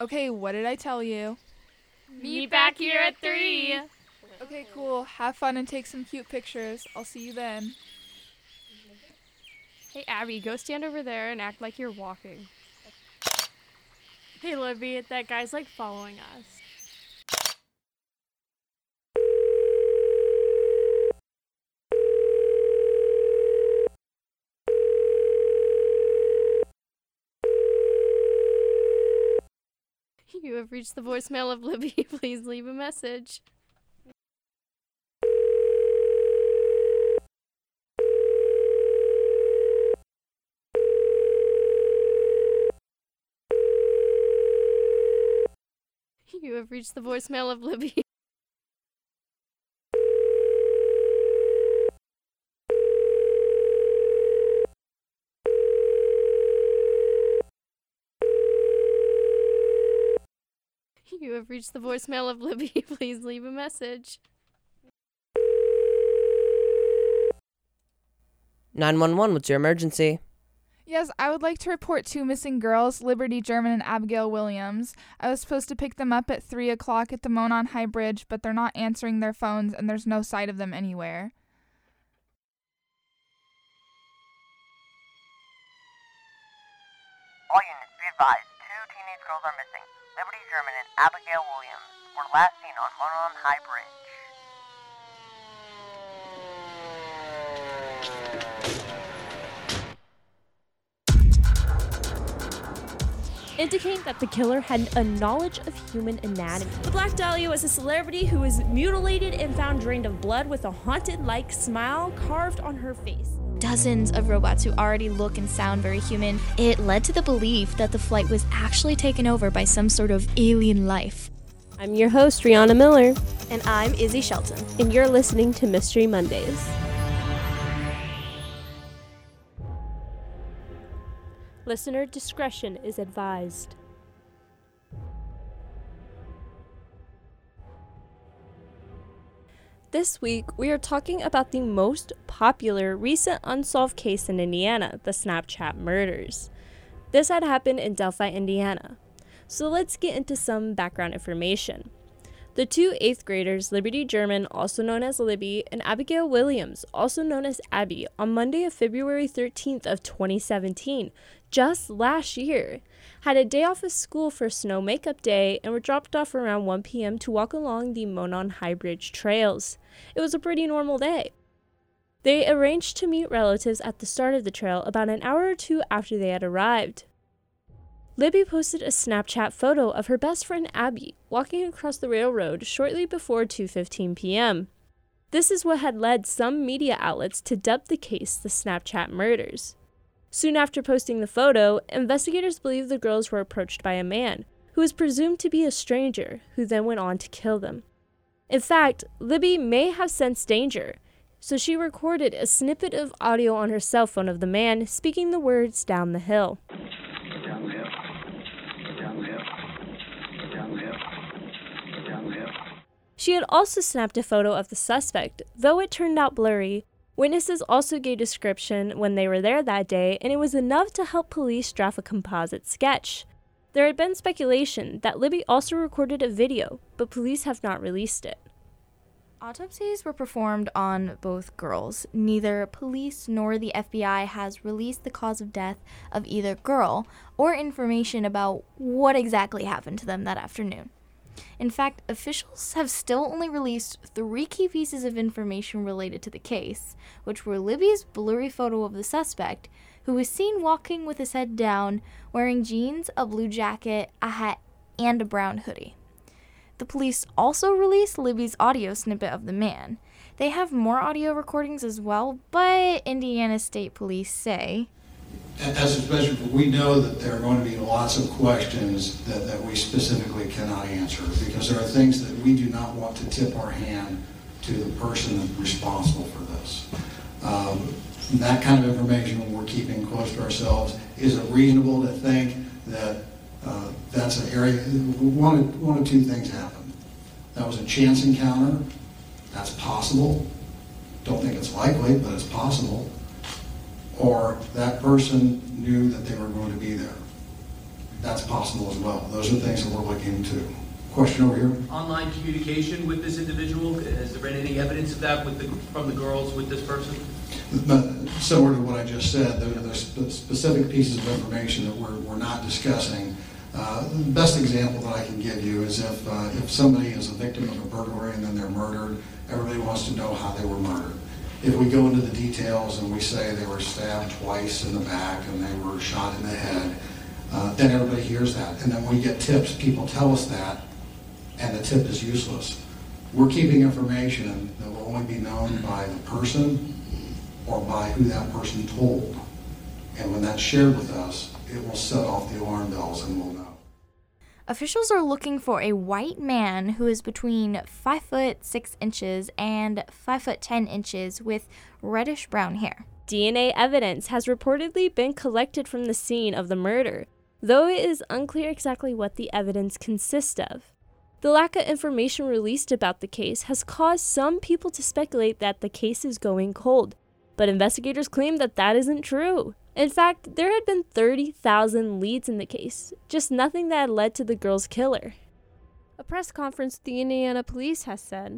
Okay, what did I tell you? Meet back here at 3. Okay, cool. Have fun and take some cute pictures. I'll see you then. Hey, Abby, go stand over there and act like you're walking. Hey, Libby, that guy's like following us. You have reached the voicemail of Libby. Please leave a message. You have reached the voicemail of Libby. You have reached the voicemail of Libby. Please leave a message. 911, what's your emergency? Yes, I would like to report 2 missing girls, Liberty German and Abigail Williams. I was supposed to pick them up at 3 o'clock at the Monon High Bridge, but they're not answering their phones and there's no sight of them anywhere. All units, be advised, 2 teenage girls are missing. Liberty German and Abigail Williams were last seen on Monon High Bridge. Indicate that the killer had a knowledge of human anatomy. The Black Dahlia was a celebrity who was mutilated and found drained of blood with a haunted-like smile carved on her face. Dozens of robots who already look and sound very human. It led to the belief that the flight was actually taken over by some sort of alien life. I'm your host, Rihanna Miller, And I'm Izzy Shelton. and you're listening to Mystery Mondays. Listener discretion is advised. This week, we are talking about the most popular recent unsolved case in Indiana, the Snapchat murders. This had happened in Delphi, Indiana. So let's get into some background information. The 2 8th graders, Liberty German, also known as Libby, and Abigail Williams, also known as Abby, on Monday of February 13th of 2017, just last year, had a day off of school for snow makeup day and were dropped off around 1 p.m. to walk along the Monon High Bridge trails. It was a pretty normal day. They arranged to meet relatives at the start of the trail about an hour or 2 after they had arrived. Libby posted a Snapchat photo of her best friend Abby walking across the railroad shortly before 2:15 p.m. This is what had led some media outlets to dub the case the Snapchat murders. Soon after posting the photo, investigators believe the girls were approached by a man, who was presumed to be a stranger, who then went on to kill them. In fact, Libby may have sensed danger, so she recorded a snippet of audio on her cell phone of the man speaking the words "down the hill." Down the hill. Down the hill. Down the hill. Down the hill. She had also snapped a photo of the suspect, though it turned out blurry. Witnesses also gave description when they were there that day, and it was enough to help police draft a composite sketch. There had been speculation that Libby also recorded a video, but police have not released it. Autopsies were performed on both girls. Neither police nor the FBI has released the cause of death of either girl or information about what exactly happened to them that afternoon. In fact, officials have still only released 3 key pieces of information related to the case, which were Libby's blurry photo of the suspect, who was seen walking with his head down, wearing jeans, a blue jacket, a hat, and a brown hoodie. The police also released Libby's audio snippet of the man. They have more audio recordings as well, but Indiana State Police say, as a special, we know that there are going to be lots of questions that we specifically cannot answer because there are things that we do not want to tip our hand to the person responsible for this. That kind of information when we're keeping close to ourselves. Is it reasonable to think that that's an area? One of 2 things happened. That was a chance encounter. That's possible. Don't think it's likely, but it's possible. Or that person knew that they were going to be there. that's possible as well. Those are things that we're looking into. Question over here. Online communication with this individual, has there been any evidence of that from the girls with this person? Similar to what I just said, there's specific pieces of information that we're not discussing. The best example that I can give you is if somebody is a victim of a burglary and then they're murdered, everybody wants to know how they were murdered. If we go into the details and we say they were stabbed twice in the back and they were shot in the head, then everybody hears that. And then we get tips, people tell us that, and the tip is useless. We're keeping information that will only be known by the person or by who that person told. And when that's shared with us, it will set off the alarm bells and we'll know. Officials are looking for a white man who is between 5 foot 6 inches and 5 foot 10 inches with reddish brown hair. DNA evidence has reportedly been collected from the scene of the murder, though it is unclear exactly what the evidence consists of. The lack of information released about the case has caused some people to speculate that the case is going cold, but investigators claim that that isn't true. In fact, there had been 30,000 leads in the case, just nothing that had led to the girl's killer. A press conference with the Indiana police has said,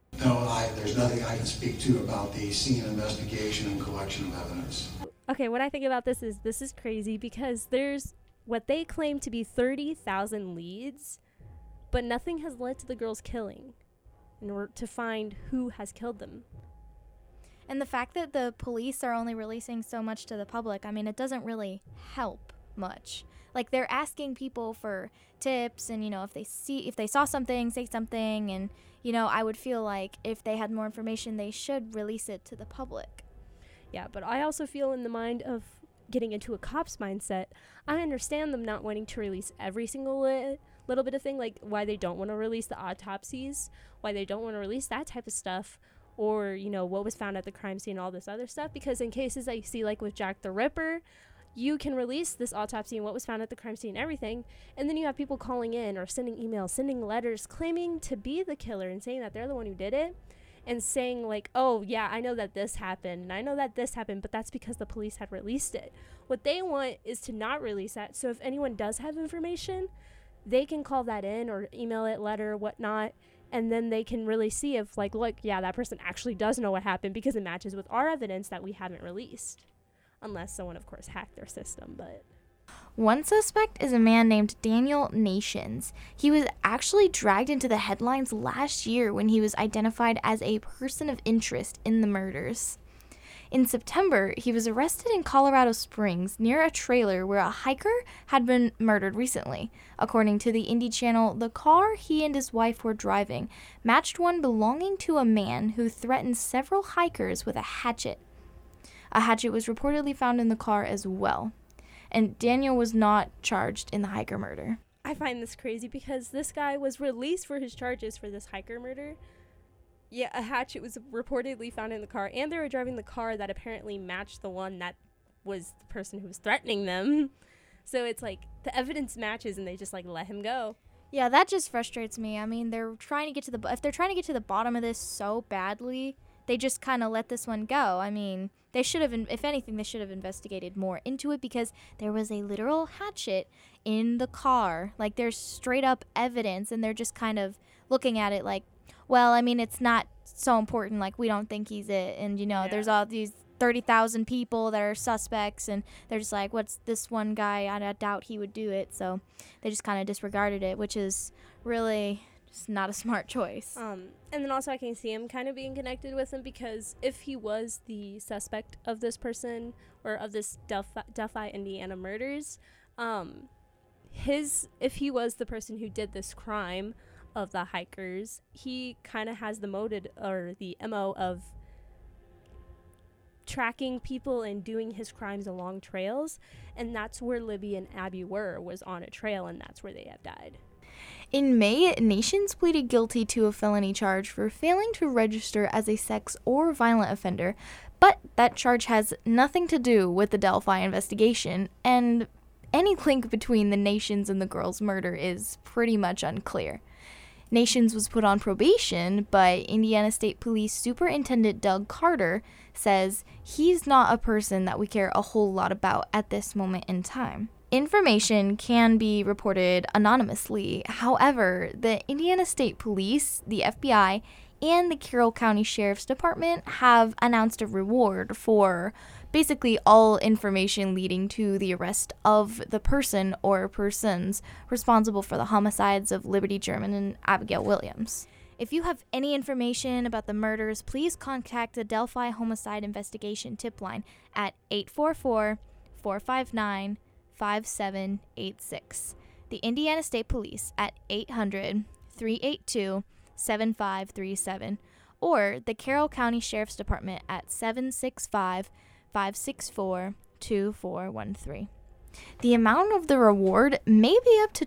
No, there's nothing I can speak to about the scene investigation and collection of evidence. Okay, what I think about this is crazy because there's what they claim to be 30,000 leads, but nothing has led to the girl's killing in order to find who has killed them. And the fact that the police are only releasing so much to the public, I mean, it doesn't really help much. Like, they're asking people for tips and, if they saw something, say something. And, I would feel like if they had more information, they should release it to the public. Yeah, but I also feel in the mind of getting into a cop's mindset, I understand them not wanting to release every single little bit of thing, like why they don't want to release the autopsies, why they don't want to release that type of stuff. Or, what was found at the crime scene, all this other stuff. Because in cases that you see, like with Jack the Ripper, you can release this autopsy and what was found at the crime scene and everything. And then you have people calling in or sending emails, sending letters, claiming to be the killer and saying that they're the one who did it. And saying like, oh, yeah, I know that this happened. And I know that this happened. But that's because the police had released it. What they want is to not release that. So if anyone does have information, they can call that in or email it, letter, whatnot. And then they can really see if, like, look, yeah, that person actually does know what happened because it matches with our evidence that we haven't released. Unless someone, of course, hacked their system, but... One suspect is a man named Daniel Nations. He was actually dragged into the headlines last year when he was identified as a person of interest in the murders. In September, he was arrested in Colorado Springs near a trailer where a hiker had been murdered recently. According to the Indy Channel, the car he and his wife were driving matched one belonging to a man who threatened several hikers with a hatchet. A hatchet was reportedly found in the car as well. And Daniel was not charged in the hiker murder. I find this crazy because this guy was released for his charges for this hiker murder. Yeah, a hatchet was reportedly found in the car, and they were driving the car that apparently matched the one that was the person who was threatening them. So it's like the evidence matches, and they just like let him go. Yeah, that just frustrates me. I mean, if they're trying to get to the bottom of this so badly, they just kind of let this one go. I mean, they should have, if anything, they should have investigated more into it because there was a literal hatchet in the car. Like, there's straight up evidence, and they're just kind of looking at it like, well, I mean, it's not so important. Like, we don't think he's it. And, there's all these 30,000 people that are suspects, and they're just like, what's this one guy? I doubt he would do it. So they just kind of disregarded it, which is really just not a smart choice. And then also I can see him kind of being connected with him because if he was the suspect of this person or of this Delphi, Indiana murders, if he was the person who did this crime of the hikers, he kind of has the motive or the MO of tracking people and doing his crimes along trails, and that's where Libby and Abby was on a trail, and that's where they have died. In May, Nations pleaded guilty to a felony charge for failing to register as a sex or violent offender, but that charge has nothing to do with the Delphi investigation, and any link between the Nations and the girl's murder is pretty much unclear. Nations was put on probation, but Indiana State Police Superintendent Doug Carter says he's not a person that we care a whole lot about at this moment in time. Information can be reported anonymously. However, the Indiana State Police, the FBI, and the Carroll County Sheriff's Department have announced a reward for basically all information leading to the arrest of the person or persons responsible for the homicides of Liberty German and Abigail Williams. If you have any information about the murders, please contact the Delphi Homicide Investigation Tip Line at 844-459-5786. The Indiana State Police at 800-382-7537, or the Carroll County Sheriff's Department at 765-564-2413. The amount of the reward may be up to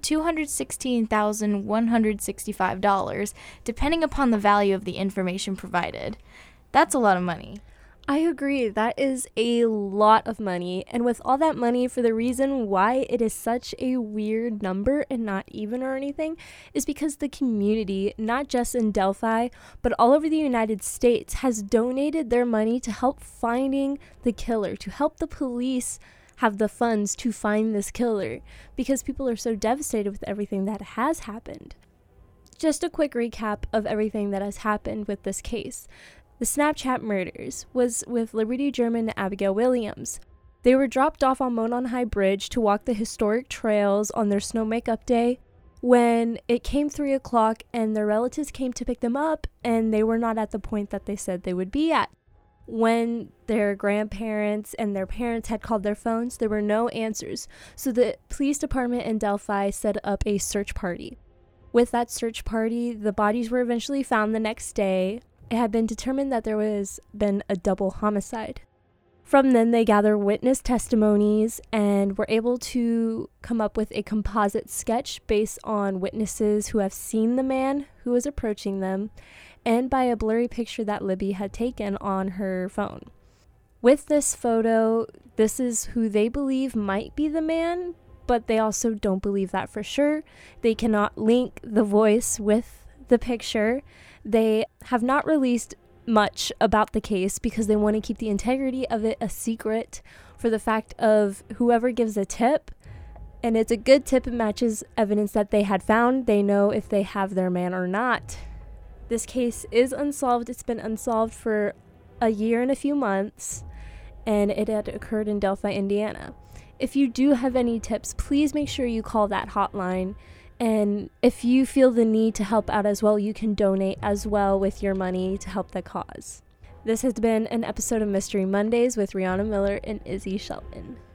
$216,165, depending upon the value of the information provided. That's a lot of money. I agree. That is a lot of money. And with all that money, for the reason why it is such a weird number and not even or anything, is because the community, not just in Delphi, but all over the United States, has donated their money to help finding the killer, to help the police have the funds to find this killer, because people are so devastated with everything that has happened. Just a quick recap of everything that has happened with this case. The Snapchat murders was with Liberty German and Abigail Williams. They were dropped off on Monon High Bridge to walk the historic trails on their snow makeup day when it came 3 o'clock and their relatives came to pick them up, and they were not at the point that they said they would be at. When their grandparents and their parents had called their phones, there were no answers, so the police department in Delphi set up a search party. With that search party, the bodies were eventually found the next day. It had been determined that there was been a double homicide. From then, they gathered witness testimonies and were able to come up with a composite sketch based on witnesses who have seen the man who was approaching them, and by a blurry picture that Libby had taken on her phone. With this photo, this is who they believe might be the man, but they also don't believe that for sure. They cannot link the voice with the picture. They have not released much about the case because they want to keep the integrity of it a secret, for the fact of whoever gives a tip, and it's a good tip, it matches evidence that they had found, they know if they have their man or not. This case is unsolved. It's been unsolved for a year and a few months, and it had occurred in Delphi, Indiana. If you do have any tips, please make sure you call that hotline. And if you feel the need to help out as well, you can donate as well with your money to help the cause. This has been an episode of Mystery Mondays with Rihanna Miller and Izzy Shelton.